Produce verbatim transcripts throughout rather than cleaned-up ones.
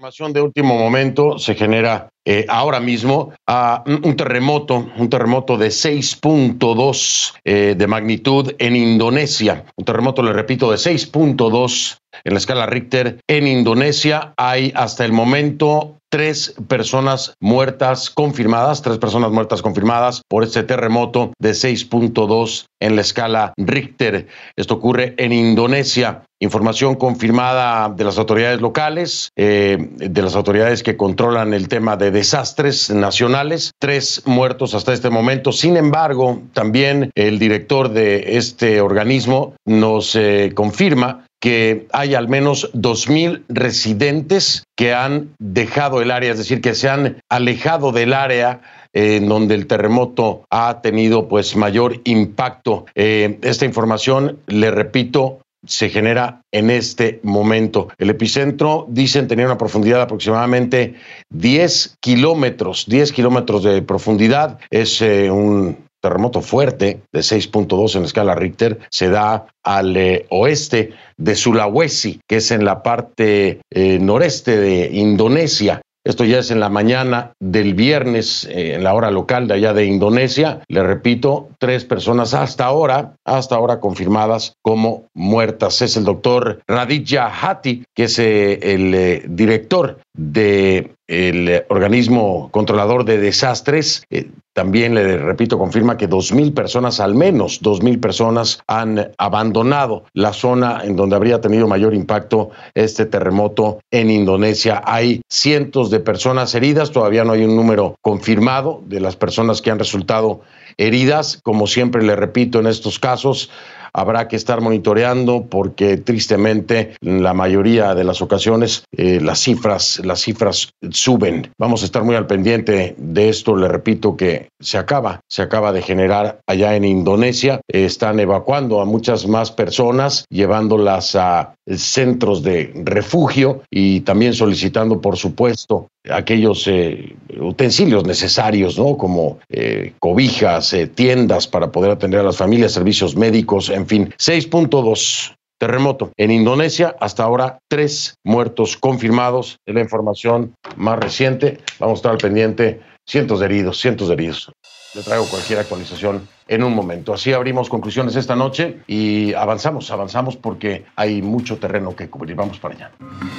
Información de último momento se genera eh, ahora mismo uh, un terremoto, un terremoto de seis punto dos eh, de magnitud en Indonesia. Un terremoto, le repito, de seis punto dos en la escala Richter en Indonesia. Hay hasta el momento tres personas muertas confirmadas, tres personas muertas confirmadas por este terremoto de seis punto dos en la escala Richter. Esto ocurre en Indonesia. Información confirmada de las autoridades locales, eh, de las autoridades que controlan el tema de desastres nacionales. Tres muertos hasta este momento. Sin embargo, también el director de este organismo nos eh, confirma que hay al menos dos mil residentes que han dejado el área, es decir, que se han alejado del área eh, en donde el terremoto ha tenido pues mayor impacto. Eh, esta información, le repito, se genera en este momento. El epicentro, dicen, tenía una profundidad de aproximadamente diez kilómetros, diez kilómetros de profundidad. Es eh, un terremoto fuerte de seis punto dos en la escala Richter. Se da al eh, oeste de Sulawesi, que es en la parte eh, noreste de Indonesia. Esto ya es en la mañana del viernes, eh, en la hora local de allá de Indonesia. Le repito, tres personas hasta ahora, hasta ahora confirmadas como muertas. Es el doctor Raditya Hati, que es eh, el eh, director del eh, organismo controlador de desastres. Eh, también, le repito, confirma que dos mil personas, al menos dos mil personas, han abandonado la zona en donde habría tenido mayor impacto este terremoto en Indonesia. Hay cientos de personas heridas, todavía no hay un número confirmado de las personas que han resultado heridas. Como siempre le repito, en estos casos habrá que estar monitoreando porque tristemente en la mayoría de las ocasiones eh, las cifras, las cifras suben. Vamos a estar muy al pendiente de esto. Le repito que se acaba, se acaba de generar allá en Indonesia. Eh, están evacuando a muchas más personas, llevándolas a centros de refugio y también solicitando, por supuesto, aquellos eh, utensilios necesarios, ¿no? Como eh, cobijas, eh, tiendas para poder atender a las familias, servicios médicos, en fin. seis punto dos. Terremoto en Indonesia, hasta ahora tres muertos confirmados. Es la información más reciente. Vamos a estar al pendiente. Cientos de heridos, cientos de heridos. Le traigo cualquier actualización en un momento. Así abrimos conclusiones esta noche y avanzamos, avanzamos porque hay mucho terreno que cubrir. Vamos para allá.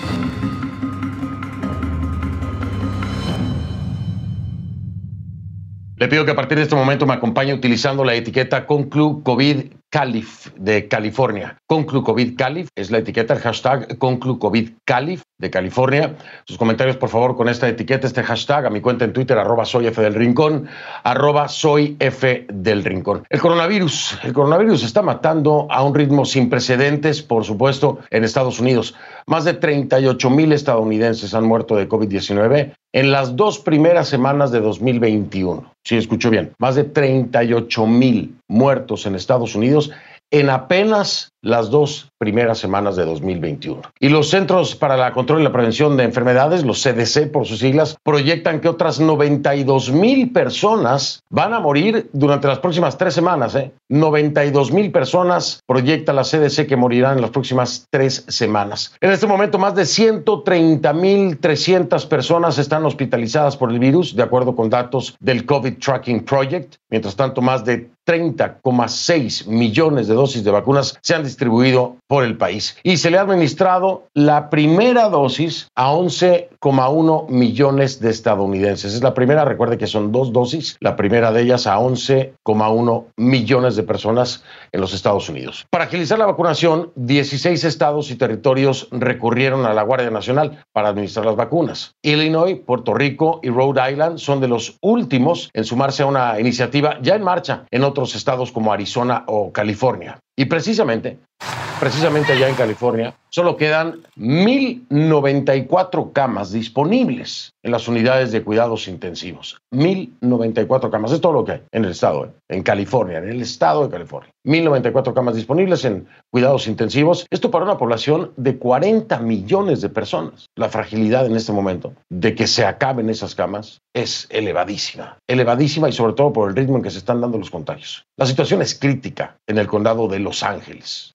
Le pido que a partir de este momento me acompañe utilizando la etiqueta ConcluCovid Calif de California. ConcluCovid Calif es la etiqueta, el hashtag ConcluCovid Calif de California. Sus comentarios, por favor, con esta etiqueta, este hashtag, a mi cuenta en Twitter, arroba soy F del Rincón, arroba soy F del Rincón. El coronavirus, el coronavirus está matando a un ritmo sin precedentes, por supuesto, en Estados Unidos. Más de treinta y ocho mil estadounidenses han muerto de COVID diecinueve en las dos primeras semanas de dos mil veintiuno. Sí, escuchó bien. Más de treinta y ocho mil muertos en Estados Unidos en apenas las dos primeras semanas de dos mil veintiuno. Y los Centros para la Control y la Prevención de Enfermedades, los C D C por sus siglas, proyectan que otras noventa y dos mil personas van a morir durante las próximas tres semanas. ¿eh? noventa y dos mil personas proyecta la C D C que morirán en las próximas tres semanas. En este momento, más de ciento treinta mil trescientas personas están hospitalizadas por el virus, de acuerdo con datos del COVID Tracking Project. Mientras tanto, más de treinta coma seis millones de dosis de vacunas se han distribuido por el país y se le ha administrado la primera dosis a once coma uno millones de estadounidenses. Es la primera, recuerde que son dos dosis, la primera de ellas a once coma uno millones de personas en los Estados Unidos. Para agilizar la vacunación, dieciséis estados y territorios recurrieron a la Guardia Nacional para administrar las vacunas. Illinois, Puerto Rico y Rhode Island son de los últimos en sumarse a una iniciativa ya en marcha en otros estados como Arizona o California. Y precisamente, precisamente allá en California, solo quedan mil noventa y cuatro camas disponibles en las unidades de cuidados intensivos. mil noventa y cuatro camas, es todo lo que hay en el estado, ¿eh? en California, en el estado de California. mil noventa y cuatro camas disponibles en cuidados intensivos. Esto para una población de cuarenta millones de personas. La fragilidad en este momento de que se acaben esas camas es elevadísima. Elevadísima y sobre todo por el ritmo en que se están dando los contagios. La situación es crítica en el condado de Los Ángeles.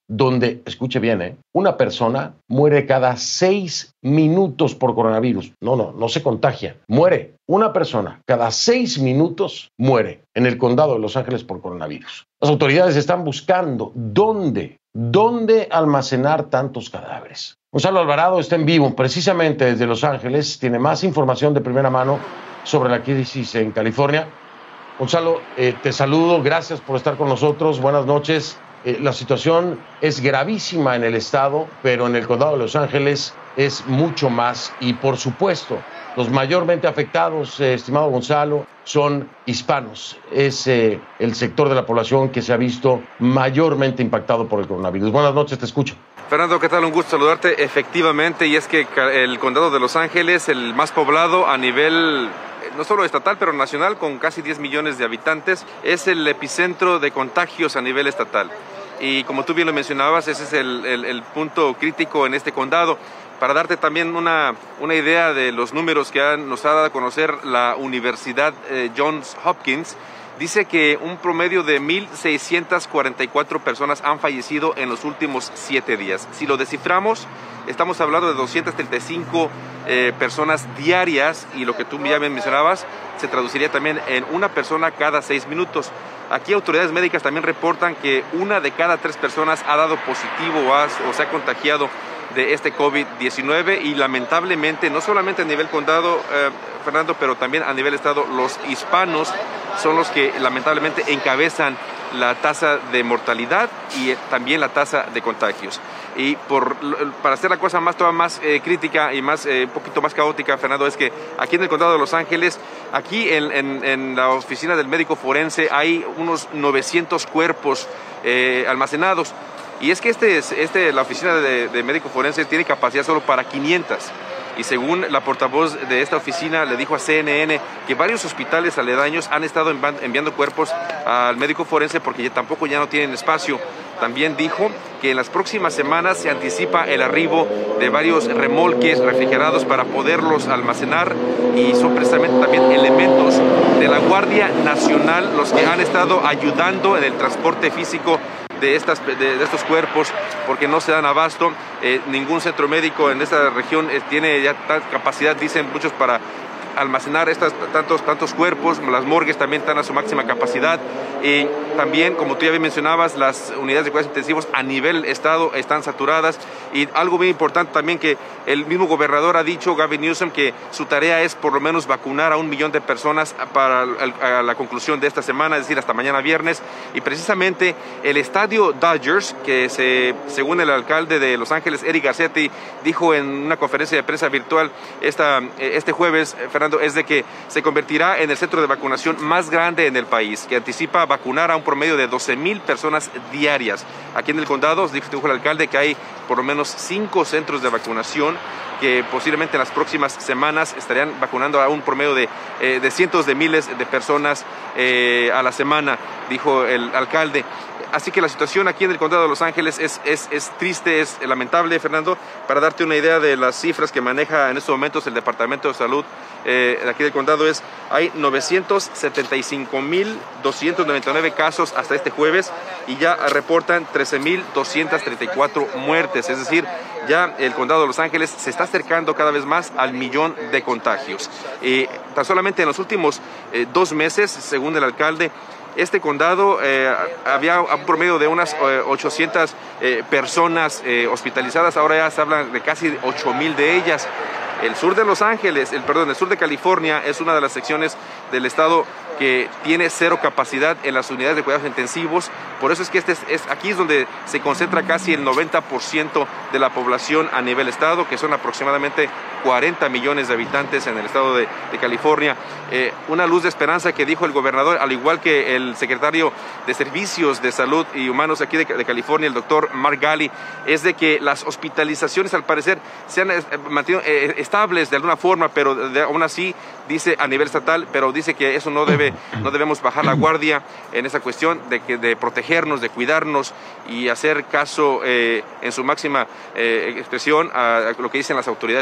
donde, escuche bien, ¿eh? una persona muere cada seis minutos por coronavirus. No, no, no se contagia, muere. Una persona cada seis minutos muere en el condado de Los Ángeles por coronavirus. Las autoridades están buscando dónde, dónde almacenar tantos cadáveres. Gonzalo Alvarado está en vivo, precisamente desde Los Ángeles, tiene más información de primera mano sobre la crisis en California. Gonzalo, eh, te saludo, gracias por estar con nosotros, buenas noches. Eh, la situación es gravísima en el estado, pero en el condado de Los Ángeles es mucho más. Y por supuesto, los mayormente afectados, eh, estimado Gonzalo, son hispanos. Es eh, el sector de la población que se ha visto mayormente impactado por el coronavirus. Buenas noches, te escucho. Fernando, ¿qué tal? Un gusto saludarte. Efectivamente, y es que el condado de Los Ángeles, el más poblado a nivel no solo estatal, pero nacional, con casi diez millones de habitantes, es el epicentro de contagios a nivel estatal. Y como tú bien lo mencionabas, ese es el, el, el punto crítico en este condado. Para darte también una, una idea de los números que han, nos ha dado a conocer la Universidad eh, Johns Hopkins, dice que un promedio de mil seiscientas cuarenta y cuatro personas han fallecido en los últimos siete días. Si lo desciframos, estamos hablando de doscientas treinta y cinco eh, personas diarias, y lo que tú ya me mencionabas se traduciría también en una persona cada seis minutos. Aquí autoridades médicas también reportan que una de cada tres personas ha dado positivo o, ha, o se ha contagiado de este COVID diecinueve, y lamentablemente, no solamente a nivel condado, eh, Fernando, pero también a nivel estado, los hispanos son los que lamentablemente encabezan la tasa de mortalidad y eh, también la tasa de contagios. Y por, para hacer la cosa más, toda más eh, crítica y más, eh, un poquito más caótica, Fernando, es que aquí en el condado de Los Ángeles, aquí en, en, en la oficina del médico forense, hay unos novecientos cuerpos eh, almacenados. Y es que este, este, la oficina de, de médico forense tiene capacidad solo para quinientas. Y según la portavoz de esta oficina le dijo a C N N que varios hospitales aledaños han estado enviando cuerpos al médico forense porque ya tampoco ya no tienen espacio. También dijo que en las próximas semanas se anticipa el arribo de varios remolques refrigerados para poderlos almacenar, y son precisamente también elementos de la Guardia Nacional los que han estado ayudando en el transporte físico de, estas, de, de estos cuerpos, porque no se dan abasto. Eh, ningún centro médico en esta región eh, tiene ya tal capacidad, dicen muchos, para almacenar estas, tantos, tantos cuerpos. Las morgues también están a su máxima capacidad, y también, como tú ya bien mencionabas, las unidades de cuidados intensivos a nivel estado están saturadas. Y algo bien importante también, que el mismo gobernador ha dicho, Gavin Newsom, que su tarea es por lo menos vacunar a un millón de personas para a la conclusión de esta semana, es decir, hasta mañana viernes. Y precisamente el estadio Dodgers, que se, según el alcalde de Los Ángeles, Eric Garcetti, dijo en una conferencia de prensa virtual esta, este jueves, Fernando, es de que se convertirá en el centro de vacunación más grande en el país, que anticipa vacunar a un promedio de doce mil personas diarias. Aquí en el condado, dijo, dijo el alcalde, que hay por lo menos cinco centros de vacunación que posiblemente en las próximas semanas estarían vacunando a un promedio de, eh, de cientos de miles de personas eh, a la semana, dijo el alcalde. Así que la situación aquí en el condado de Los Ángeles es, es, es triste, es lamentable, Fernando. Para darte una idea de las cifras que maneja en estos momentos el Departamento de Salud eh, de aquí del condado, es hay novecientos setenta y cinco mil doscientos noventa y nueve casos hasta este jueves, y ya reportan trece mil doscientas treinta y cuatro muertes. Es decir, ya el condado de Los Ángeles se está acercando cada vez más al millón de contagios. Eh, tan solamente en los últimos eh, dos meses, según el alcalde, este condado eh, había un promedio de unas eh, ochocientas eh, personas eh, hospitalizadas. Ahora ya se habla de casi ocho mil de ellas. El sur de Los Ángeles, el, perdón, el sur de California es una de las secciones del estado que tiene cero capacidad en las unidades de cuidados intensivos. Por eso es que este es, es, aquí es donde se concentra casi el noventa por ciento de la población a nivel estado, que son aproximadamente cuarenta millones de habitantes en el estado de, de California. Eh, una luz de esperanza que dijo el gobernador, al igual que el secretario de Servicios de Salud y Humanos aquí de, de California, el doctor Mark Ghaly, es de que las hospitalizaciones al parecer se han eh, mantenido eh, estables de alguna forma, pero de, aún así, dice a nivel estatal, pero dice que eso no debe, no debemos bajar la guardia en esa cuestión de, que, de protegernos, de cuidarnos y hacer caso eh, en su máxima eh, expresión a, a lo que dicen las autoridades médicas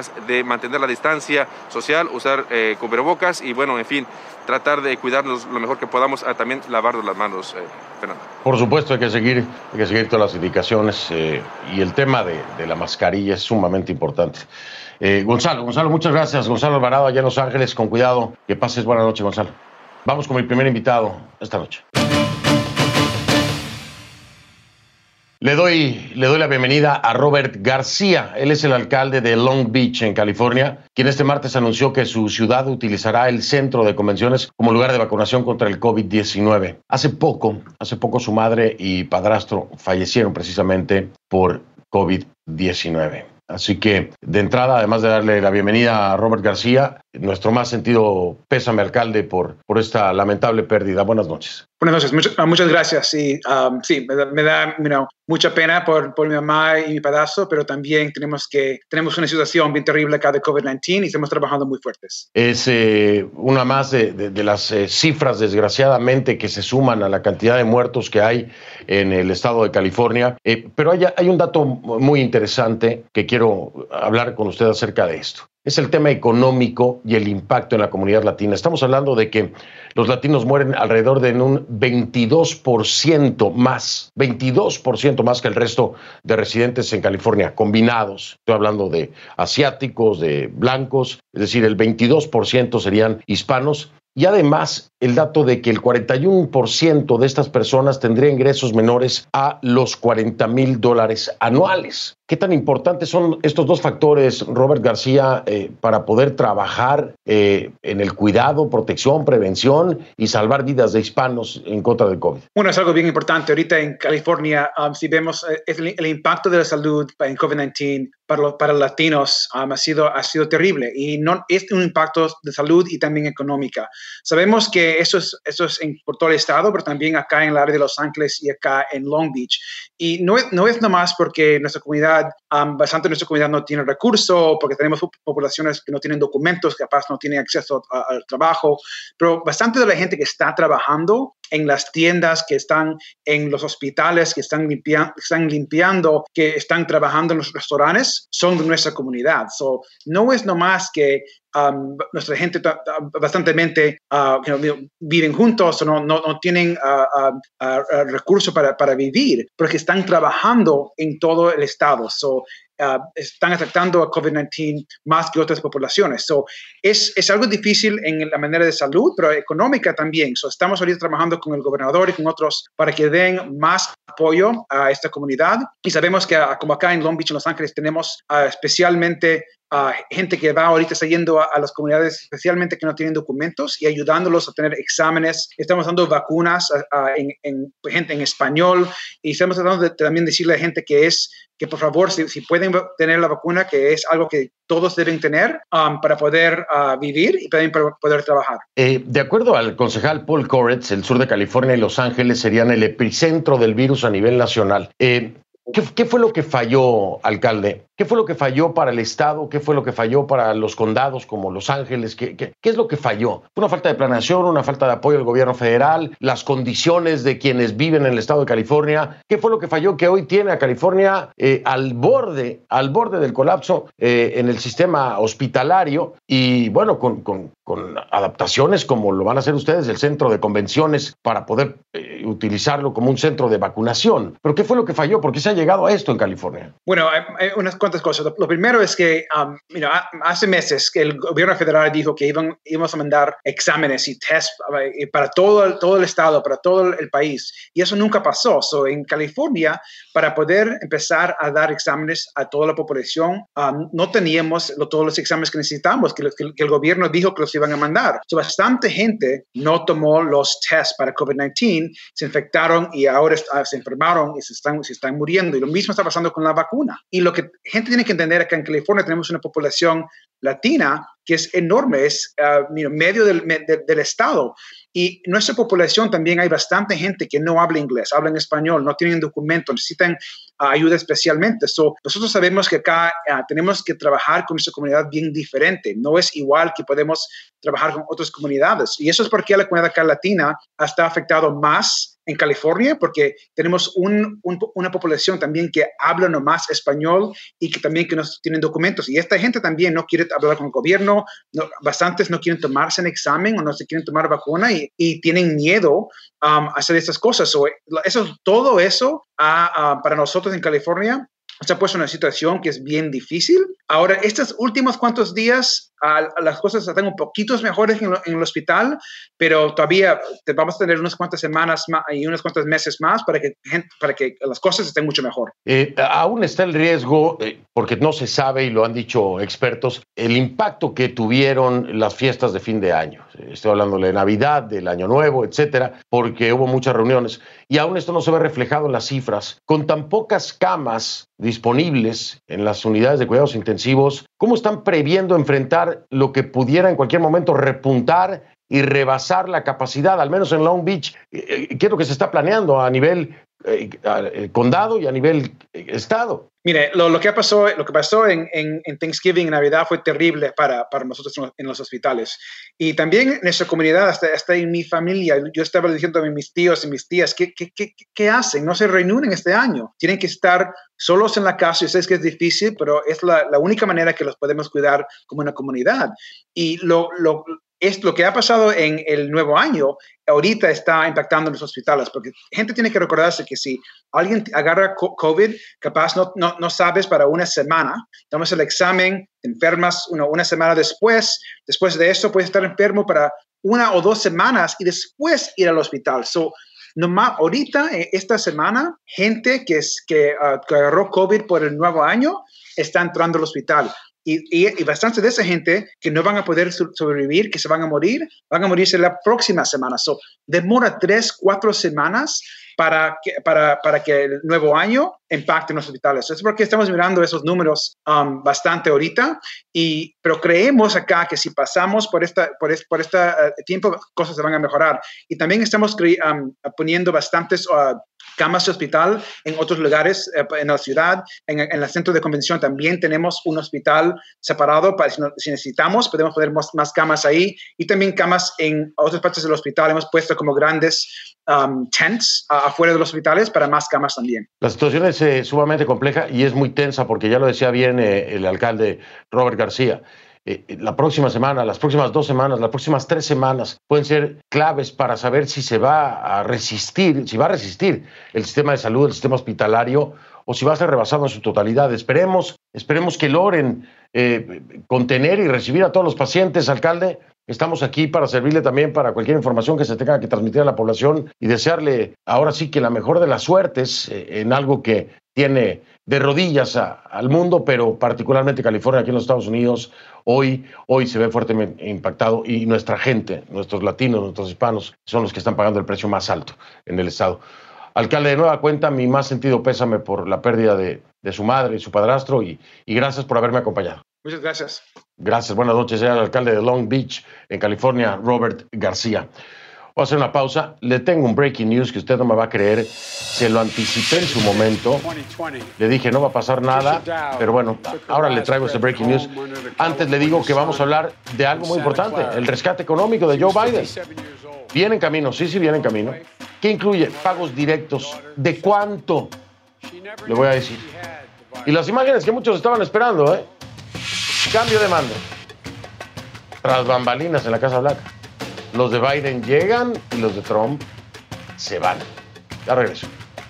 medidas de mantener la distancia social, usar eh, cubrebocas y bueno, en fin, tratar de cuidarnos lo mejor que podamos, a también lavarnos las manos, eh, Fernando. Por supuesto, hay que seguir, hay que seguir todas las indicaciones eh, y el tema de, de la mascarilla es sumamente importante. Eh, Gonzalo, Gonzalo, muchas gracias. Gonzalo Alvarado, allá en Los Ángeles, con cuidado. Que pases buena noche, Gonzalo. Vamos con mi primer invitado esta noche. Le doy, le doy la bienvenida a Robert García. Él es el alcalde de Long Beach, en California, quien este martes anunció que su ciudad utilizará el centro de convenciones como lugar de vacunación contra el COVID diecinueve. Hace poco, hace poco su madre y padrastro fallecieron precisamente por COVID diecinueve. Así que, de entrada, además de darle la bienvenida a Robert García, nuestro más sentido pésame, alcalde, por, por esta lamentable pérdida. Buenas noches. Buenas noches, muchas, muchas gracias. Sí, um, sí me da, me da you know, mucha pena por, por mi mamá y mi padrastro, pero también tenemos, que, tenemos una situación bien terrible acá de COVID diecinueve y estamos trabajando muy fuertes. Es eh, una más de, de, de las eh, cifras, desgraciadamente, que se suman a la cantidad de muertos que hay en el estado de California. Eh, pero hay, hay un dato muy interesante que quiero hablar con usted acerca de esto. Es el tema económico y el impacto en la comunidad latina. Estamos hablando de que los latinos mueren alrededor de un veintidós por ciento más, veintidós por ciento más que el resto de residentes en California, combinados. Estoy hablando de asiáticos, de blancos, es decir, el veintidós por ciento serían hispanos. Y además, el dato de que el cuarenta y uno por ciento de estas personas tendría ingresos menores a los cuarenta mil dólares anuales. ¿Qué tan importantes son estos dos factores, Robert García, eh, para poder trabajar eh, en el cuidado, protección, prevención y salvar vidas de hispanos en contra del COVID? Bueno, es algo bien importante. Ahorita en California, um, si vemos eh, el, el impacto de la salud en COVID diecinueve para los, para los latinos um, ha, sido, ha sido terrible y no, es un impacto de salud y también económica. Sabemos que eso es, eso es en, por todo el estado, pero también acá en el área de Los Ángeles y acá en Long Beach. Y no es, no es nomás porque nuestra comunidad, um, bastante de nuestra comunidad no tiene recursos, porque tenemos poblaciones que no tienen documentos, que capaz no tienen acceso a, al trabajo, pero bastante de la gente que está trabajando en las tiendas, que están en los hospitales, que están, limpia, están limpiando, que están trabajando en los restaurantes, son de nuestra comunidad. So, no es nomás que um, nuestra gente bastantemente uh, you know, viven juntos o no, no, no tienen uh, uh, uh, recursos para, para vivir, pero que están trabajando en todo el estado. So, Uh, están afectando a COVID diecinueve más que otras poblaciones. So, es, es algo difícil en la manera de salud, pero económica también. So, estamos ahorita trabajando con el gobernador y con otros para que den más apoyo a esta comunidad. Y sabemos que uh, como acá en Long Beach, en Los Ángeles, tenemos uh, especialmente Uh, gente que va ahorita está yendo a, a las comunidades, especialmente que no tienen documentos, y ayudándolos a tener exámenes. Estamos dando vacunas a, a, en, en gente en español, y estamos tratando de también decirle a gente que es que por favor, si, si pueden tener la vacuna, que es algo que todos deben tener um, para poder uh, vivir y también para poder trabajar. Eh, de acuerdo al concejal Paul Koretz, el sur de California y Los Ángeles serían el epicentro del virus a nivel nacional. Eh, ¿Qué, ¿Qué fue lo que falló, alcalde? ¿Qué fue lo que falló para el estado? ¿Qué fue lo que falló para los condados como Los Ángeles? ¿Qué, qué, qué es lo que falló? ¿Una falta de planeación, una falta de apoyo del gobierno federal, las condiciones de quienes viven en el estado de California? ¿Qué fue lo que falló que hoy tiene a California eh, al borde, al borde del colapso eh, en el sistema hospitalario? Y bueno, con, con, con adaptaciones como lo van a hacer ustedes, el centro de convenciones, para poder eh, utilizarlo como un centro de vacunación. ¿Pero qué fue lo que falló? ¿Por qué se ha llegado a esto en California? Bueno, hay, hay unas cuantas cosas. Lo primero es que um, you know, hace meses que el gobierno federal dijo que iban, íbamos a mandar exámenes y test para todo el, todo el estado, para todo el país, y eso nunca pasó. So, en California, para poder empezar a dar exámenes a toda la población, um, no teníamos lo, todos los exámenes que necesitamos, que, que, que el gobierno dijo que los iban a mandar. So, bastante gente no tomó los tests para COVID diecinueve, se infectaron y ahora uh, se enfermaron y se están, se están muriendo. Y lo mismo está pasando con la vacuna. Y lo que gente tiene que entender acá en California, tenemos una población latina que es enorme, es uh, medio del, de, del estado. Y en nuestra población también hay bastante gente que no habla inglés, hablan español, no tienen documentos, necesitan uh, ayuda especialmente. So, nosotros sabemos que acá uh, tenemos que trabajar con nuestra comunidad bien diferente. No es igual que podemos trabajar con otras comunidades. Y eso es porque la comunidad acá latina está afectada más en California, porque tenemos un, un, una población también que habla nomás español y que también que no tienen documentos. Y esta gente también no quiere hablar con el gobierno, no, bastantes no quieren tomarse un examen o no se quieren tomar vacuna y, y tienen miedo um, a hacer estas cosas. So, eso, todo eso uh, uh, para nosotros en California se ha puesto en una situación que es bien difícil. Ahora, estos últimos cuantos días, uh, las cosas están un poquito mejores en, lo, en el hospital, pero todavía te vamos a tener unas cuantas semanas más y unos cuantos meses más para que, para que las cosas estén mucho mejor. Eh, aún está el riesgo, eh, porque no se sabe, y lo han dicho expertos, el impacto que tuvieron las fiestas de fin de año. Estoy hablando de Navidad, del Año Nuevo, etcétera, porque hubo muchas reuniones. Y aún esto no se ve reflejado en las cifras. Con tan pocas camas disponibles en las unidades de cuidados intensivos, ¿cómo están previendo enfrentar lo que pudiera en cualquier momento repuntar y rebasar la capacidad, al menos en Long Beach? ¿Qué es lo que se está planeando a nivel eh, eh, condado y a nivel eh, estado? Mire, lo, lo que pasó, lo que pasó en, en, en Thanksgiving, en Navidad, fue terrible para, para nosotros en los, en los hospitales. Y también en nuestra comunidad, hasta, hasta en mi familia, yo estaba diciendo a mis tíos y mis tías, ¿qué, qué, qué, qué hacen? No se reúnen este año. Tienen que estar solos en la casa. Yo sé que es difícil, pero es la, la única manera que los podemos cuidar como una comunidad. Y lo, lo, es lo que ha pasado en el nuevo año, ahorita está impactando en los hospitales, porque gente tiene que recordarse que si alguien agarra COVID, capaz no, no, no sabes para una semana, tomas el examen, te enfermas una, una semana después, después de eso puedes estar enfermo para una o dos semanas y después ir al hospital. So, nomás ahorita, esta semana, gente que, es, que, uh, que agarró COVID por el nuevo año está entrando al hospital. Y, y, y bastante de esa gente que no van a poder sobrevivir, que se van a morir, van a morirse la próxima semana. So, demora tres, cuatro semanas para que, para, para que el nuevo año impacte en los hospitales. Es porque estamos mirando esos números um, bastante ahorita, y, pero creemos acá que si pasamos por este por este, por este uh, tiempo, cosas se van a mejorar. Y también estamos um, poniendo bastantes uh, camas de hospital en otros lugares eh, en la ciudad. En, en el centro de convención también tenemos un hospital separado para si, no, si necesitamos, podemos poner más, más camas ahí, y también camas en otras partes del hospital. Hemos puesto como grandes um, tents uh, afuera de los hospitales para más camas también. La situación es eh, sumamente compleja y es muy tensa, porque ya lo decía bien eh, el alcalde Robert García. Eh, la próxima semana, las próximas dos semanas, las próximas tres semanas pueden ser claves para saber si se va a resistir, si va a resistir el sistema de salud, el sistema hospitalario, o si va a ser rebasado en su totalidad. Esperemos, esperemos que logren eh, contener y recibir a todos los pacientes, alcalde. Estamos aquí para servirle también para cualquier información que se tenga que transmitir a la población, y desearle ahora sí que la mejor de las suertes eh, en algo que tiene de rodillas a, al mundo, pero particularmente California, aquí en los Estados Unidos, hoy, hoy se ve fuertemente impactado, y nuestra gente, nuestros latinos, nuestros hispanos, son los que están pagando el precio más alto en el estado. Alcalde, de nueva cuenta, mi más sentido pésame por la pérdida de, de su madre y su padrastro, y, y gracias por haberme acompañado. Muchas gracias. Gracias, buenas noches. Era el alcalde de Long Beach, en California, Robert García. Voy a hacer una pausa. Le tengo un breaking news que usted no me va a creer. Se lo anticipé en su momento. Le dije, no va a pasar nada. Pero bueno, ahora le traigo ese breaking news. Antes le digo que vamos a hablar de algo muy importante. El rescate económico de Joe Biden. Viene en camino, sí, sí, viene en camino. ¿Qué incluye? Pagos directos. ¿De cuánto? Le voy a decir. Y las imágenes que muchos estaban esperando, ¿eh? Cambio de mando. Tras bambalinas en la Casa Blanca. Los de Biden llegan y los de Trump se van. Ya regreso.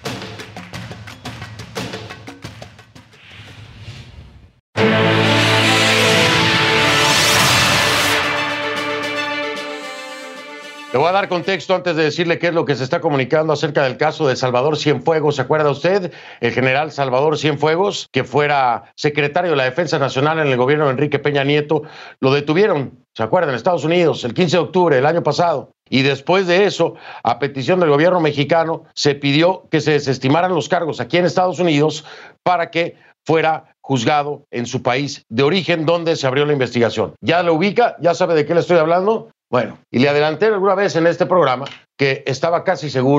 Le voy a dar contexto antes de decirle qué es lo que se está comunicando acerca del caso de Salvador Cienfuegos. ¿Se acuerda usted? El general Salvador Cienfuegos, que fuera secretario de la Defensa Nacional en el gobierno de Enrique Peña Nieto, lo detuvieron, ¿se acuerdan? En Estados Unidos, el quince de octubre del año pasado. Y después de eso, a petición del gobierno mexicano, se pidió que se desestimaran los cargos aquí en Estados Unidos para que fuera juzgado en su país de origen, donde se abrió la investigación. ¿Ya lo ubica? ¿Ya sabe de qué le estoy hablando? Bueno, y le adelanté alguna vez en este programa que estaba casi seguro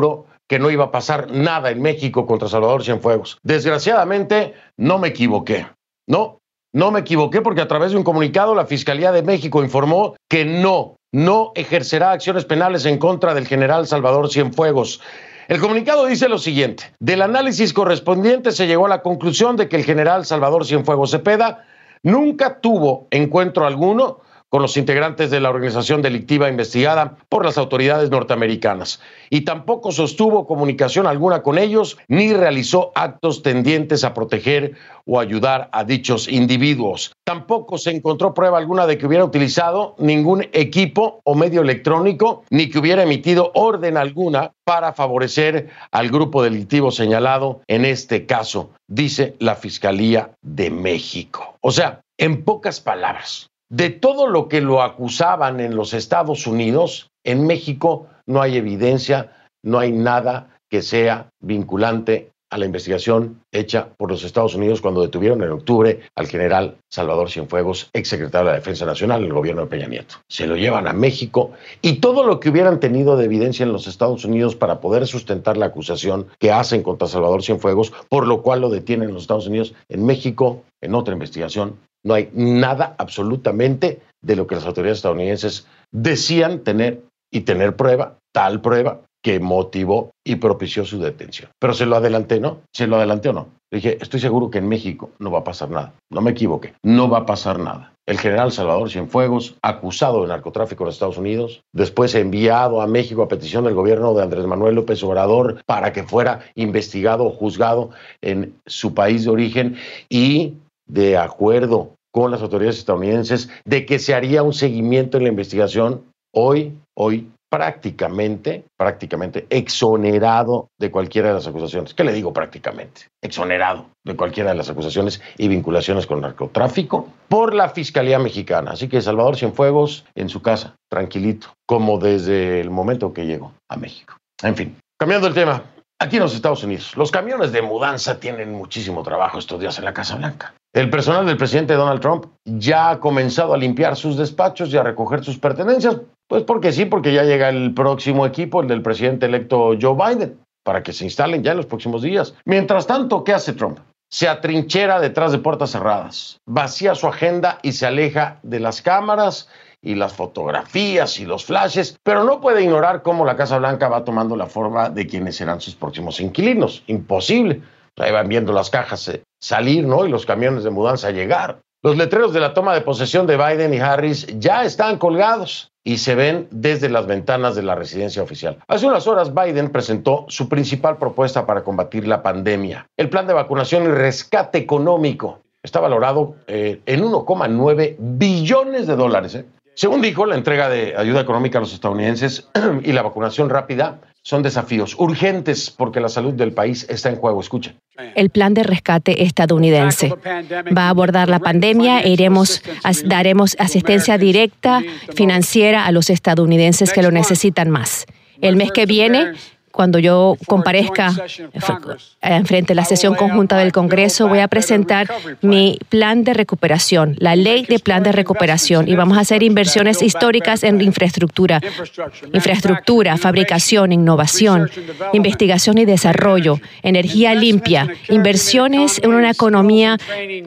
que no iba a pasar nada en México contra Salvador Cienfuegos. Desgraciadamente, no me equivoqué. No, no me equivoqué porque a través de un comunicado la Fiscalía de México informó que no, no ejercerá acciones penales en contra del general Salvador Cienfuegos. El comunicado dice lo siguiente: del análisis correspondiente se llegó a la conclusión de que el general Salvador Cienfuegos Cepeda nunca tuvo encuentro alguno con los integrantes de la organización delictiva investigada por las autoridades norteamericanas y tampoco sostuvo comunicación alguna con ellos ni realizó actos tendientes a proteger o ayudar a dichos individuos. Tampoco se encontró prueba alguna de que hubiera utilizado ningún equipo o medio electrónico ni que hubiera emitido orden alguna para favorecer al grupo delictivo señalado en este caso, dice la Fiscalía de México. O sea, en pocas palabras, de todo lo que lo acusaban en los Estados Unidos, en México no hay evidencia, no hay nada que sea vinculante a la investigación hecha por los Estados Unidos cuando detuvieron en octubre al general Salvador Cienfuegos, exsecretario de la Defensa Nacional en el gobierno de Peña Nieto. Se lo llevan a México y todo lo que hubieran tenido de evidencia en los Estados Unidos para poder sustentar la acusación que hacen contra Salvador Cienfuegos, por lo cual lo detienen en los Estados Unidos, en México, en otra investigación, no hay nada absolutamente de lo que las autoridades estadounidenses decían tener y tener prueba, tal prueba, que motivó y propició su detención. Pero se lo adelanté, ¿no? ¿Se lo adelanté o no? Dije, estoy seguro que en México no va a pasar nada. No me equivoqué, no va a pasar nada. El general Salvador Cienfuegos, acusado de narcotráfico en los Estados Unidos, después enviado a México a petición del gobierno de Andrés Manuel López Obrador para que fuera investigado o juzgado en su país de origen y de acuerdo con las autoridades estadounidenses de que se haría un seguimiento en la investigación, hoy, hoy prácticamente, prácticamente exonerado de cualquiera de las acusaciones. ¿Qué le digo prácticamente? Exonerado de cualquiera de las acusaciones y vinculaciones con narcotráfico por la Fiscalía Mexicana. Así que Salvador Cienfuegos en su casa, tranquilito, como desde el momento que llegó a México. En fin, cambiando el tema. Aquí en los Estados Unidos, los camiones de mudanza tienen muchísimo trabajo estos días en la Casa Blanca. El personal del presidente Donald Trump ya ha comenzado a limpiar sus despachos y a recoger sus pertenencias, pues porque sí, porque ya llega el próximo equipo, el del presidente electo Joe Biden, para que se instalen ya en los próximos días. Mientras tanto, ¿qué hace Trump? Se atrinchera detrás de puertas cerradas, vacía su agenda y se aleja de las cámaras y las fotografías y los flashes, pero no puede ignorar cómo la Casa Blanca va tomando la forma de quienes serán sus próximos inquilinos. Imposible. Ahí van viendo las cajas eh, salir, ¿no? Y los camiones de mudanza llegar. Los letreros de la toma de posesión de Biden y Harris ya están colgados y se ven desde las ventanas de la residencia oficial. Hace unas horas Biden presentó su principal propuesta para combatir la pandemia, el plan de vacunación y rescate económico. Está valorado eh, en uno coma nueve billones de dólares, ¿eh? Según dijo, la entrega de ayuda económica a los estadounidenses y la vacunación rápida son desafíos urgentes porque la salud del país está en juego. Escuchen. El plan de rescate estadounidense va a abordar la pandemia e iremos, daremos asistencia directa financiera a los estadounidenses que lo necesitan más. El mes que viene, cuando yo comparezca frente a la sesión conjunta del Congreso, voy a presentar mi plan de recuperación, la ley de plan de recuperación, y vamos a hacer inversiones históricas en infraestructura, infraestructura, fabricación, innovación, investigación y desarrollo, energía limpia, inversiones en una economía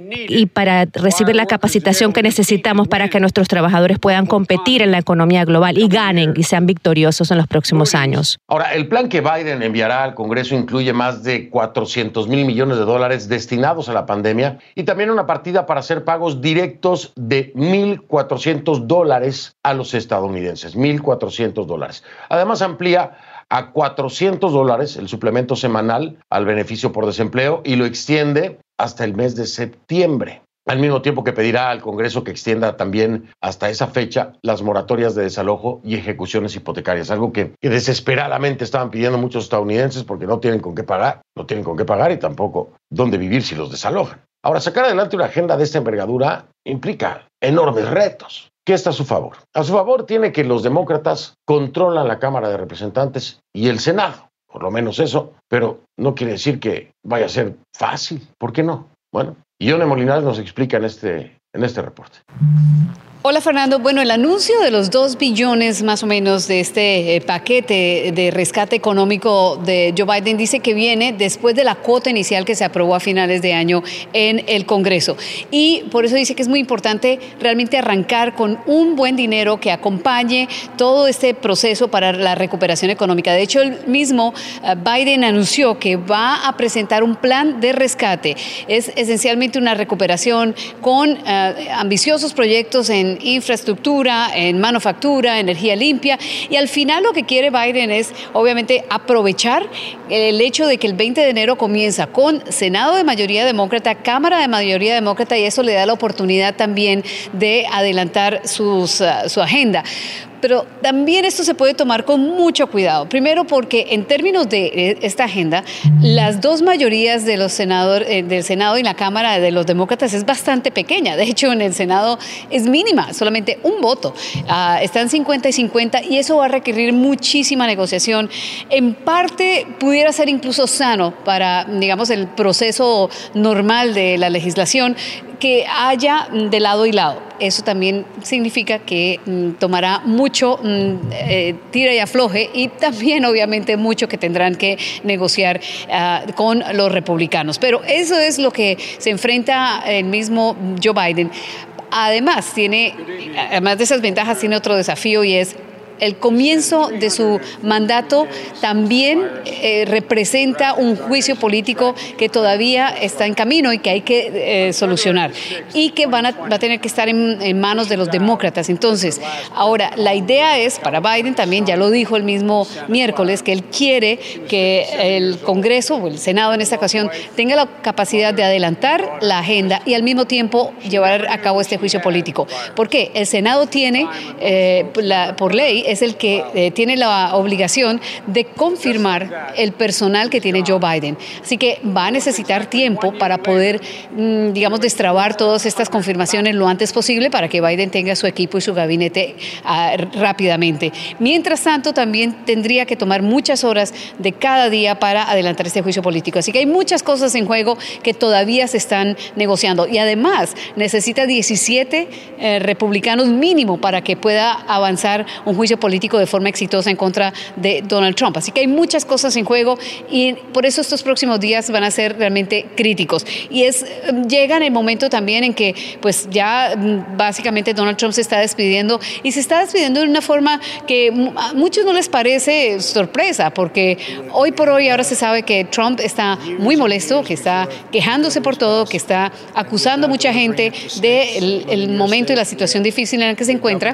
y para recibir la capacitación que necesitamos para que nuestros trabajadores puedan competir en la economía global y ganen y sean victoriosos en los próximos años. Ahora, el plan que Biden enviará al Congreso incluye más de cuatrocientos mil millones de dólares destinados a la pandemia y también una partida para hacer pagos directos de mil cuatrocientos dólares a los estadounidenses, mil cuatrocientos dólares. Además, amplía a cuatrocientos dólares el suplemento semanal al beneficio por desempleo y lo extiende hasta el mes de septiembre. Al mismo tiempo que pedirá al Congreso que extienda también hasta esa fecha las moratorias de desalojo y ejecuciones hipotecarias, algo que, que desesperadamente estaban pidiendo muchos estadounidenses porque no tienen con qué pagar, no tienen con qué pagar y tampoco dónde vivir si los desalojan. Ahora, sacar adelante una agenda de esta envergadura implica enormes retos. ¿Qué está a su favor? A su favor tiene que los demócratas controlan la Cámara de Representantes y el Senado, por lo menos eso, pero no quiere decir que vaya a ser fácil. ¿Por qué no? Bueno, Ione Molinares nos explica en este, en este reporte. Hola Fernando, bueno, el anuncio de los dos billones más o menos de este eh, paquete de rescate económico de Joe Biden dice que viene después de la cuota inicial que se aprobó a finales de año en el Congreso. Y por eso dice que es muy importante realmente arrancar con un buen dinero que acompañe todo este proceso para la recuperación económica. De hecho, el mismo uh, Biden anunció que va a presentar un plan de rescate. Es esencialmente una recuperación con uh, ambiciosos proyectos en infraestructura, en manufactura, energía limpia, y al final lo que quiere Biden es obviamente aprovechar el hecho de que el veinte de enero comienza con Senado de mayoría demócrata, Cámara de mayoría demócrata, y eso le da la oportunidad también de adelantar sus, uh, su agenda. Pero también esto se puede tomar con mucho cuidado. Primero porque en términos de esta agenda, las dos mayorías de los senadores, eh, del Senado y la Cámara de los demócratas es bastante pequeña. De hecho, en el Senado es mínima, solamente un voto. Uh, están cincuenta y cincuenta y eso va a requerir muchísima negociación. En parte pudiera ser incluso sano para, digamos, el proceso normal de la legislación, que haya de lado y lado. Eso también significa que mm, tomará mucho mm, eh, tira y afloje, y también obviamente mucho que tendrán que negociar uh, con los republicanos. Pero eso es lo que se enfrenta el mismo Joe Biden. Además, tiene, además de esas ventajas, tiene otro desafío, y es el comienzo de su mandato también eh, representa un juicio político que todavía está en camino y que hay que eh, solucionar, y que van a, va a tener que estar en, en manos de los demócratas. Entonces, ahora, la idea es, para Biden también, ya lo dijo el mismo miércoles, que él quiere que el Congreso, o el Senado en esta ocasión, tenga la capacidad de adelantar la agenda y al mismo tiempo llevar a cabo este juicio político. ¿Por qué? El Senado tiene, eh, la, por ley, es el que eh, tiene la obligación de confirmar el personal que tiene Joe Biden. Así que va a necesitar tiempo para poder, mmm, digamos, destrabar todas estas confirmaciones lo antes posible para que Biden tenga su equipo y su gabinete uh, rápidamente. Mientras tanto, también tendría que tomar muchas horas de cada día para adelantar este juicio político. Así que hay muchas cosas en juego que todavía se están negociando. Y además, necesita diecisiete eh, republicanos mínimo para que pueda avanzar un juicio político de forma exitosa en contra de Donald Trump. Así que hay muchas cosas en juego, y por eso estos próximos días van a ser realmente críticos. Y es llega en el momento también en que pues ya básicamente Donald Trump se está despidiendo, y se está despidiendo de una forma que a muchos no les parece sorpresa, porque hoy por hoy ahora se sabe que Trump está muy molesto, que está quejándose por todo, que está acusando a mucha gente del el momento y la situación difícil en la que se encuentra,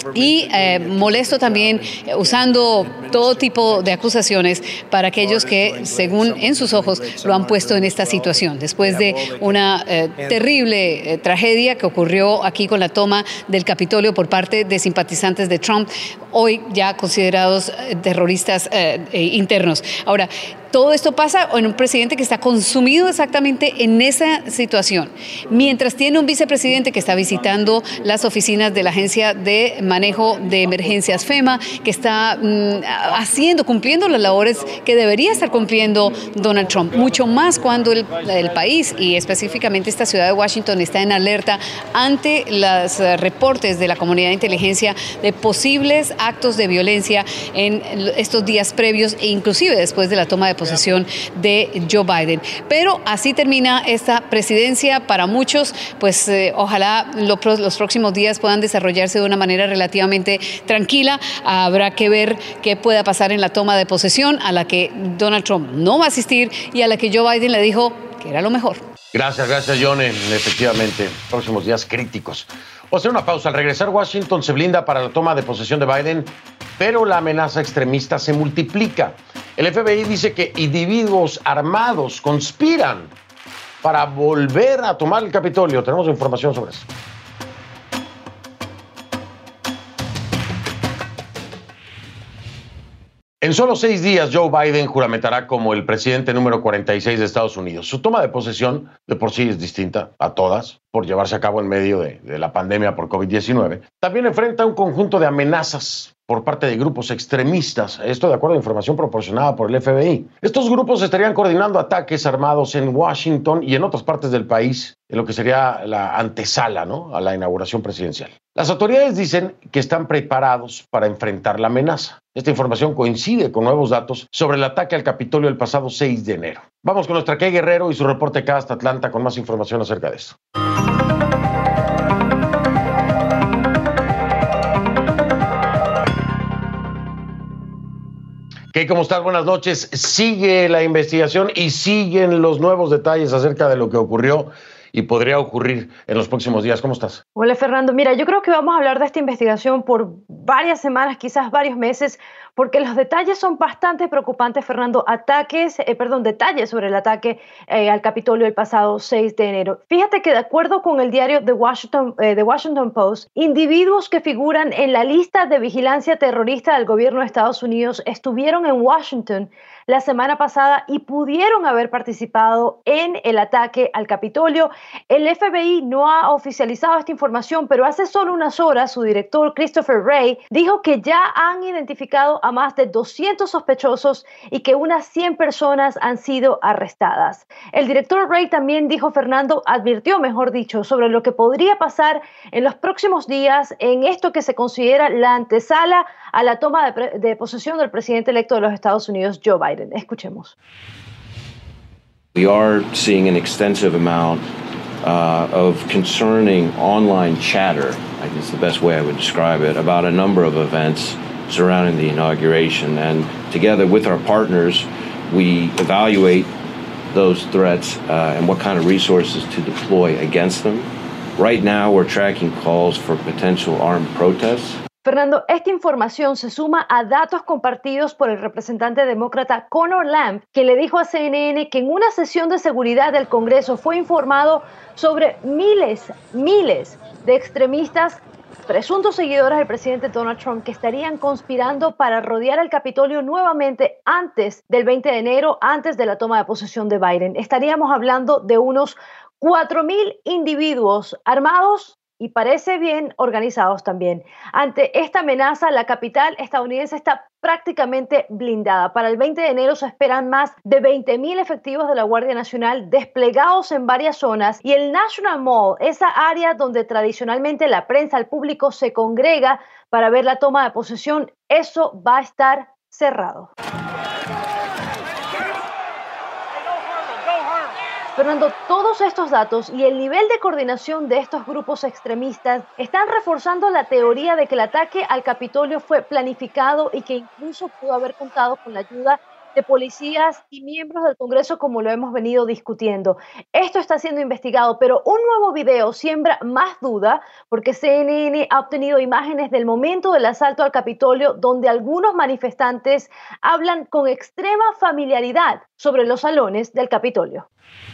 y eh, molesto también usando todo tipo de acusaciones para aquellos que, según en sus ojos, lo han puesto en esta situación. Después de una eh, terrible eh, tragedia que ocurrió aquí con la toma del Capitolio por parte de simpatizantes de Trump, hoy ya considerados eh, terroristas eh, eh, internos. Ahora, todo esto pasa en un presidente que está consumido exactamente en esa situación, mientras tiene un vicepresidente que está visitando las oficinas de la Agencia de Manejo de Emergencias FEMA, que está mm, haciendo, cumpliendo las labores que debería estar cumpliendo Donald Trump, mucho más cuando el, el país, y específicamente esta ciudad de Washington, está en alerta ante los uh, reportes de la comunidad de inteligencia de posibles actos de violencia en estos días previos e inclusive después de la toma de posesión de Joe Biden. Pero así termina esta presidencia. Para muchos, pues eh, ojalá lo, los próximos días puedan desarrollarse de una manera relativamente tranquila. Habrá que ver qué pueda pasar en la toma de posesión, a la que Donald Trump no va a asistir y a la que Joe Biden le dijo que era lo mejor. Gracias, gracias, Yone. Efectivamente, próximos días críticos. Vamos a hacer una pausa. Al regresar, Washington se blinda para la toma de posesión de Biden, pero la amenaza extremista se multiplica. El F B I dice que individuos armados conspiran para volver a tomar el Capitolio. Tenemos información sobre eso. En solo seis días, Joe Biden juramentará como el presidente número cuarenta y seis de Estados Unidos. Su toma de posesión de por sí es distinta a todas, por llevarse a cabo en medio de, de la pandemia por COVID diecinueve. También enfrenta un conjunto de amenazas por parte de grupos extremistas. Esto de acuerdo a información proporcionada por el F B I. Estos grupos estarían coordinando ataques armados en Washington y en otras partes del país, en lo que sería la antesala, ¿no?, a la inauguración presidencial. Las autoridades dicen que están preparados para enfrentar la amenaza. Esta información coincide con nuevos datos sobre el ataque al Capitolio el pasado seis de enero. Vamos con nuestra Kay Guerrero y su reporte acá hasta Atlanta con más información acerca de esto. Kay, ¿cómo estás? Buenas noches. Sigue la investigación y siguen los nuevos detalles acerca de lo que ocurrió y podría ocurrir en los próximos días. ¿Cómo estás? Hola, Fernando. Mira, yo creo que vamos a hablar de esta investigación por varias semanas, quizás varios meses, porque los detalles son bastante preocupantes, Fernando. Ataques, eh, perdón, detalles sobre el ataque eh, al Capitolio el pasado seis de enero. Fíjate que de acuerdo con el diario The Washington, eh, The Washington Post, individuos que figuran en la lista de vigilancia terrorista del gobierno de Estados Unidos estuvieron en Washington la semana pasada y pudieron haber participado en el ataque al Capitolio. El F B I no ha oficializado esta información, pero hace solo unas horas su director Christopher Wray dijo que ya han identificado a más de doscientos sospechosos y que unas cien personas han sido arrestadas. El director Wray también dijo, Fernando, advirtió, mejor dicho, sobre lo que podría pasar en los próximos días en esto que se considera la antesala a la toma de, de posesión del presidente electo de los Estados Unidos, Joe Biden. Escuchemos. We are seeing an extensive amount uh, of concerning online chatter, I guess the best way I would describe it, about a number of events surrounding the inauguration. And together with our partners, we evaluate those threats uh, and what kind of resources to deploy against them. Right now, we're tracking calls for potential armed protests. Fernando, esta información se suma a datos compartidos por el representante demócrata Conor Lamb, que le dijo a C N N que en una sesión de seguridad del Congreso fue informado sobre miles, miles de extremistas, presuntos seguidores del presidente Donald Trump, que estarían conspirando para rodear el Capitolio nuevamente antes del veinte de enero, antes de la toma de posesión de Biden. Estaríamos hablando de unos cuatro mil individuos armados y parece bien organizados también. Ante esta amenaza, la capital estadounidense está prácticamente blindada. Para el veinte de enero se esperan más de veinte mil efectivos de la Guardia Nacional desplegados en varias zonas y el National Mall, esa área donde tradicionalmente la prensa, el público se congrega para ver la toma de posesión, eso va a estar cerrado. Fernando, todos estos datos y el nivel de coordinación de estos grupos extremistas están reforzando la teoría de que el ataque al Capitolio fue planificado y que incluso pudo haber contado con la ayuda de policías y miembros del Congreso, como lo hemos venido discutiendo. Esto está siendo investigado, pero un nuevo video siembra más duda porque C N N ha obtenido imágenes del momento del asalto al Capitolio donde algunos manifestantes hablan con extrema familiaridad sobre los salones del Capitolio.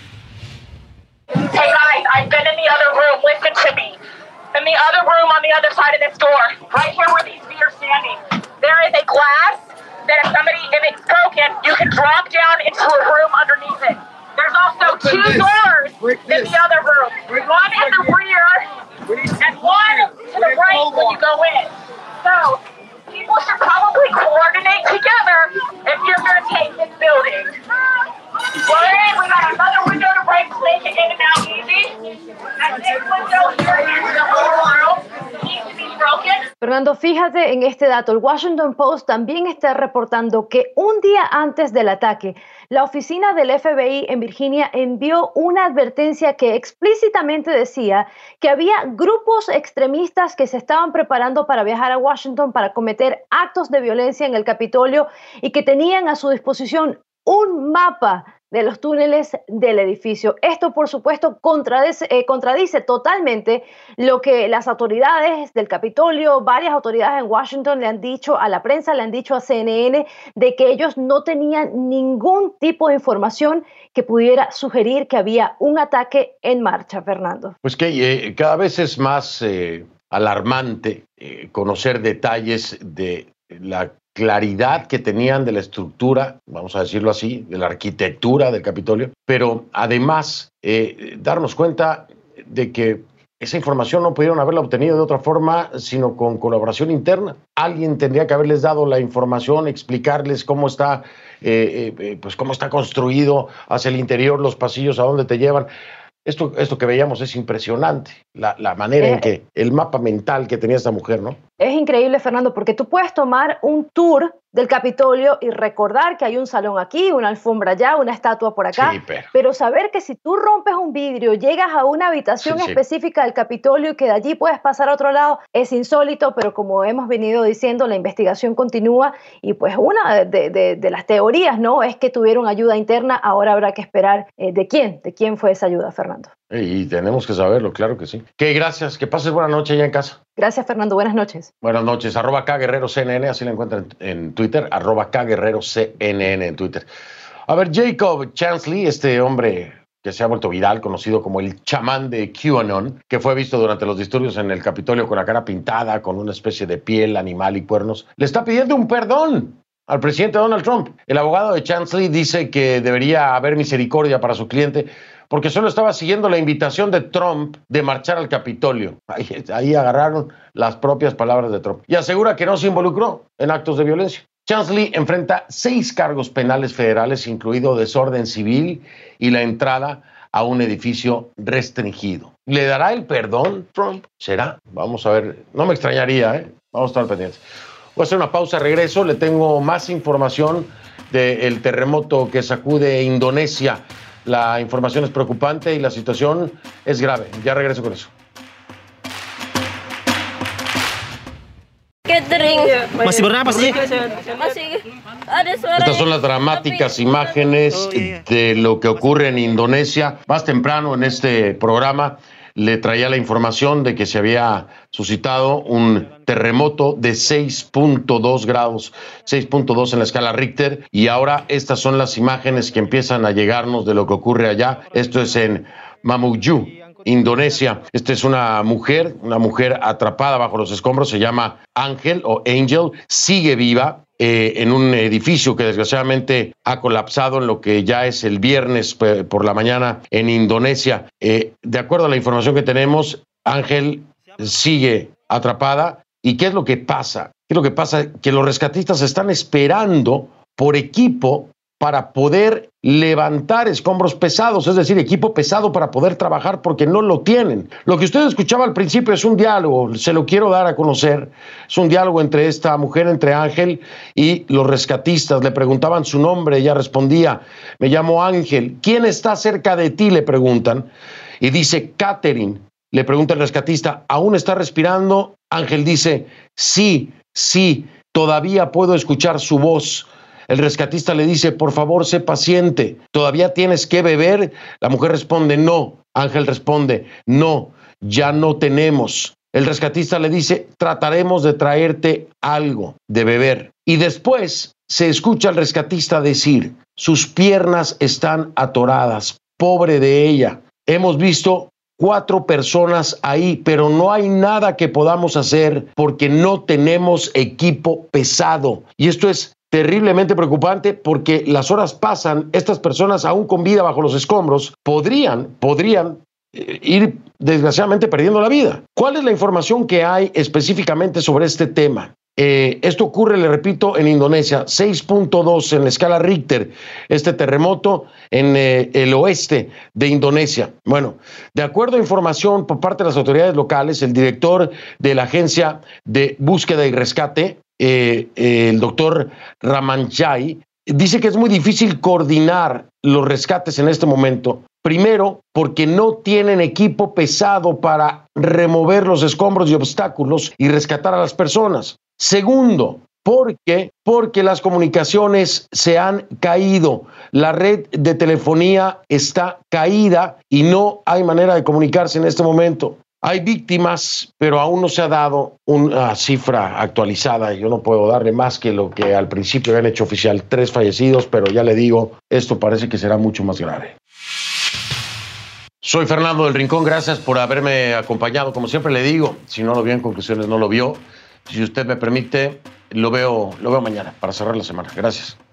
Hey guys, I've been in the other room, listen to me. In the other room on the other side of this door, right here where these feet are standing, there is a glass that if somebody, if it's broken, you can drop down into a room underneath it. There's also two doors in the other room. One at the rear and one to the right when you go in. So, people should probably coordinate together if you're going to take this building. Well, we got another window to break so they can get it out easy. And this window here in the whole room needs to be broken. Fernando, fíjate en este dato. El Washington Post también está reportando que un día antes del ataque, la oficina del F B I en Virginia envió una advertencia que explícitamente decía que había grupos extremistas que se estaban preparando para viajar a Washington para cometer actos de violencia en el Capitolio y que tenían a su disposición un mapa de los túneles del edificio. Esto, por supuesto, contradice, eh, contradice totalmente lo que las autoridades del Capitolio, varias autoridades en Washington le han dicho a la prensa, le han dicho a C N N, de que ellos no tenían ningún tipo de información que pudiera sugerir que había un ataque en marcha, Fernando. Pues que eh, cada vez es más eh, alarmante eh, conocer detalles de la claridad que tenían de la estructura, vamos a decirlo así, de la arquitectura del Capitolio, pero además eh, darnos cuenta de que esa información no pudieron haberla obtenido de otra forma, sino con colaboración interna. Alguien tendría que haberles dado la información, explicarles cómo está, eh, eh, pues cómo está construido hacia el interior, los pasillos, a dónde te llevan. Esto, esto que veíamos es impresionante, la, la manera eh, en que, el mapa mental que tenía esta mujer, ¿no? Es increíble, Fernando, porque tú puedes tomar un tour del Capitolio y recordar que hay un salón aquí, una alfombra allá, una estatua por acá, sí, pero... pero saber que si tú rompes un vidrio, llegas a una habitación sí, específica sí. del Capitolio y que de allí puedes pasar a otro lado, es insólito, pero como hemos venido diciendo, la investigación continúa y pues una de, de, de las teorías, ¿no?, es que tuvieron ayuda interna. Ahora habrá que esperar eh, de quién, de quién fue esa ayuda, Fernando. Y tenemos que saberlo, claro que sí. Que gracias, que pases buena noche allá en casa. Gracias, Fernando, buenas noches. Buenas noches, arroba K Guerrero C N N, así la encuentran en Twitter, arroba K Guerrero C N N en Twitter. A ver, Jacob Chansley, este hombre que se ha vuelto viral, conocido como el chamán de QAnon, que fue visto durante los disturbios en el Capitolio con la cara pintada, con una especie de piel, animal y cuernos, le está pidiendo un perdón al presidente Donald Trump. El abogado de Chansley dice que debería haber misericordia para su cliente porque solo estaba siguiendo la invitación de Trump de marchar al Capitolio. Ahí, ahí agarraron las propias palabras de Trump. Y asegura que no se involucró en actos de violencia. Chansley enfrenta seis cargos penales federales, incluido desorden civil y la entrada a un edificio restringido. ¿Le dará el perdón Trump? ¿Será? Vamos a ver. No me extrañaría, ¿eh? Vamos a estar pendientes. Voy a hacer una pausa, regreso. Le tengo más información del terremoto que sacude Indonesia. La información es preocupante y la situación es grave. Ya regreso con eso. Masih bernapas sih? Estas son las dramáticas imágenes de lo que ocurre en Indonesia. Más temprano en este programa le traía la información de que se había suscitado un terremoto de seis punto dos grados, seis punto dos en la escala Richter, y ahora estas son las imágenes que empiezan a llegarnos de lo que ocurre allá. Esto es en Mamuju, Indonesia. Esta es una mujer, una mujer atrapada bajo los escombros, se llama Ángel o Angel, sigue viva. Eh, en un edificio que desgraciadamente ha colapsado en lo que ya es el viernes por la mañana en Indonesia. Eh, de acuerdo a la información que tenemos, Ángel sigue atrapada. ¿Y qué es lo que pasa? ¿Qué es lo que pasa? Que los rescatistas están esperando por equipo para poder levantar escombros pesados, es decir, equipo pesado para poder trabajar porque no lo tienen. Lo que usted escuchaba al principio es un diálogo, se lo quiero dar a conocer, es un diálogo entre esta mujer, entre Ángel y los rescatistas. Le preguntaban su nombre, ella respondía, me llamo Ángel. ¿Quién está cerca de ti?, le preguntan, y dice, Catherine. Le pregunta el rescatista, ¿aún está respirando? Ángel dice, sí, sí, todavía puedo escuchar su voz. El rescatista le dice, por favor, sé paciente, ¿todavía tienes que beber? La mujer responde, no. Ángel responde, no, ya no tenemos. El rescatista le dice, trataremos de traerte algo de beber. Y después se escucha al rescatista decir, sus piernas están atoradas, pobre de ella. Hemos visto cuatro personas ahí, pero no hay nada que podamos hacer porque no tenemos equipo pesado. Y esto es terriblemente preocupante porque las horas pasan, estas personas aún con vida bajo los escombros podrían, podrían eh, ir desgraciadamente perdiendo la vida. ¿Cuál es la información que hay específicamente sobre este tema? Eh, esto ocurre, le repito, en Indonesia, seis punto dos en la escala Richter, este terremoto en eh, el oeste de Indonesia. Bueno, de acuerdo a información por parte de las autoridades locales, el director de la Agencia de Búsqueda y Rescate, Eh, eh, el doctor Ramanjai, dice que es muy difícil coordinar los rescates en este momento. Primero, porque no tienen equipo pesado para remover los escombros y obstáculos y rescatar a las personas. Segundo, porque, porque las comunicaciones se han caído. La red de telefonía está caída y no hay manera de comunicarse en este momento. Hay víctimas, pero aún no se ha dado una cifra actualizada. Yo no puedo darle más que lo que al principio habían hecho oficial, tres fallecidos, pero ya le digo, esto parece que será mucho más grave. Soy Fernando del Rincón, gracias por haberme acompañado. Como siempre le digo, si no lo vio en conclusiones, no lo vio. Si usted me permite, lo veo, lo veo mañana para cerrar la semana. Gracias.